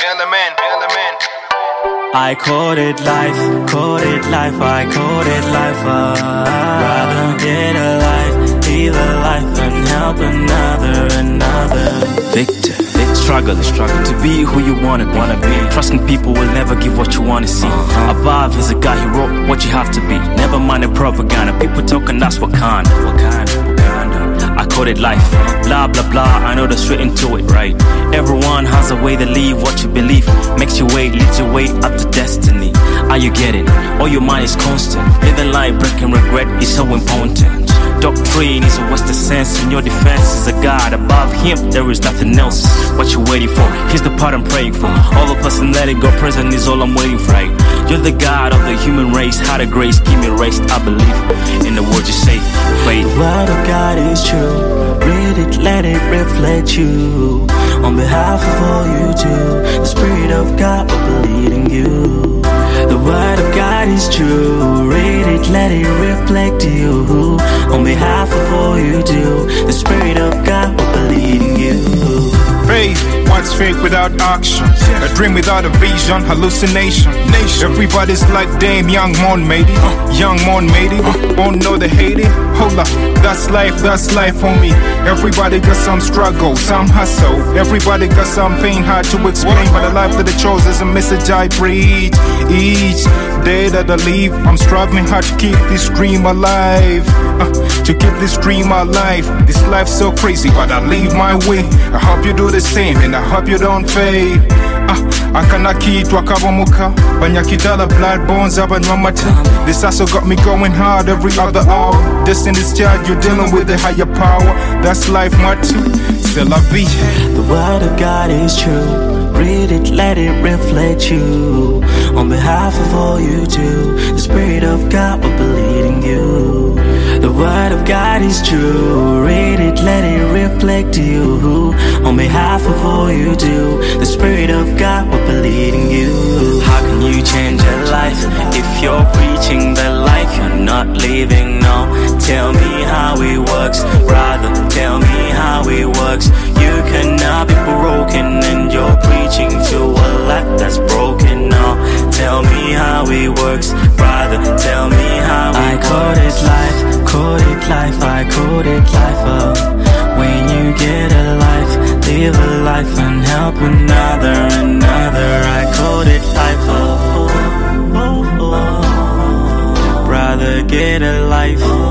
I called it life, I called it life. Rather get a life, live a life and help another. Victor, struggle to be who you wanna be. Trusting people will never give what you wanna see. Above is a guy who wrote what you have to be. Never mind the propaganda, people talking that's Wakanda. I called it life, blah blah blah, I know that's written to it, right? Everyone has a way to live what you believe. Makes you wait, leads your way up to destiny. Are you getting? All your mind is constant. Living life, breaking regret is so important. Doctrine is a Western sense, and your defense is a God. Above him, there is nothing else. What you waiting for? Here's the part I'm praying for. All of us and let it go, present is all I'm waiting for, right? You're the God of the human race. How to grace, give me race, I believe in the words you say, faith. The word of God is true. Read it, let it reflect you. On behalf of all you do, the Spirit of God will be leading you. The word of God is true. Read it, let it reflect you. On behalf of all you do, the Spirit of God will be leading you. Faith, what's faith without action? A dream without a vision, hallucination. Everybody's like damn young Mon made it. Young Mon made it. Won't know they hate it. Hold up, that's life for me. Everybody got some struggle, some hustle. Everybody got some pain hard to explain. But the life that I chose is a message I preach. Each day that I live, I'm striving hard to keep this dream alive. To keep this dream alive. This life's so crazy, but I live my way. I hope you do the same, and I hope you don't fade. Akanakitwa kabomuka Banyakitala blood bones abanwamata. This also got me going hard every other hour. Destiny's child, you're dealing with a higher power. That's life, Matu, c'est la vie. The word of God is true. Read it, let it reflect you. On behalf of all you do, the Spirit of God will be leading you. The word of God is true. Read it, let it reflect you. On behalf of all you do, the Spirit of God will be leading you. How can you change your life if you're preaching the life you're not living? No, tell me how it works. Rather, tell me how it works. You cannot be broken and you're preaching to a life that's broken. No, tell me how it works. Rather, tell me how it works. I called it life, I called it life. When you get a life, live a life and help another. I called it life. Brother, get a life.